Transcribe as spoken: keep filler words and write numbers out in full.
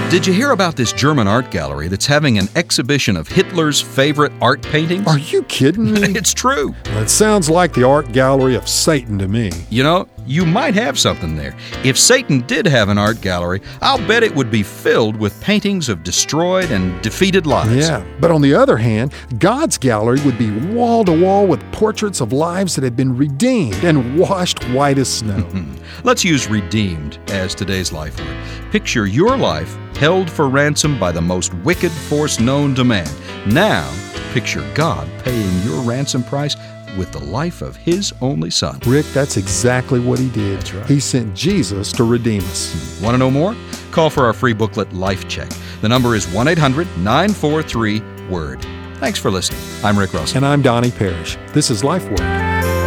Did you hear about this German art gallery that's having an exhibition of Hitler's favorite art paintings? Are you kidding me? It's true. That sounds like the art gallery of Satan to me. You know, you might have something there. If Satan did have an art gallery, I'll bet it would be filled with paintings of destroyed and defeated lives. Yeah, but on the other hand, God's gallery would be wall to wall with portraits of lives that had been redeemed and washed white as snow. Let's use redeemed as today's life word. Picture your life held for ransom by the most wicked force known to man. Now, picture God paying your ransom price with the life of His only Son. Rick, that's exactly what He did. That's right. He sent Jesus to redeem us. Want to know more? Call for our free booklet, Life Check. The number is one eight hundred nine four three WORD. Thanks for listening. I'm Rick Russell. And I'm Donnie Parrish. This is Life Word.